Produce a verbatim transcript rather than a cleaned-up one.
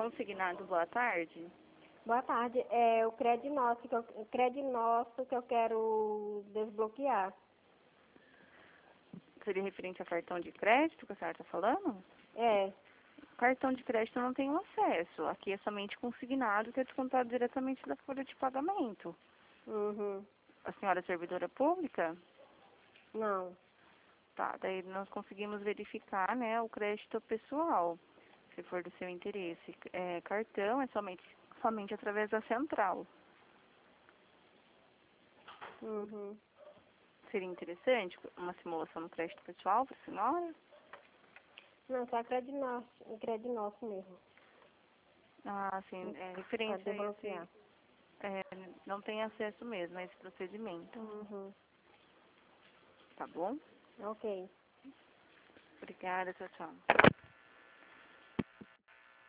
Consignado, boa tarde. Boa tarde. É o Crédito Nosso que eu, Crédito Nosso que eu quero desbloquear. Seria referente a cartão de crédito que a senhora está falando? É. Cartão de crédito eu não tenho acesso. Aqui é somente consignado, que é descontado diretamente da folha de pagamento. Uhum. A senhora é servidora pública? Não. Tá, daí nós conseguimos verificar, né, o crédito pessoal, se for do seu interesse. É, cartão é somente, somente através da central. Uhum. Seria interessante uma simulação no crédito pessoal para a senhora? Não, só Crédito Nosso, Crédito Nosso mesmo. Ah, sim, é, Para referente a esse, desbloquear. é, não tem acesso mesmo a esse procedimento, Uhum. tá bom? Ok. Obrigada, tchau, tchau.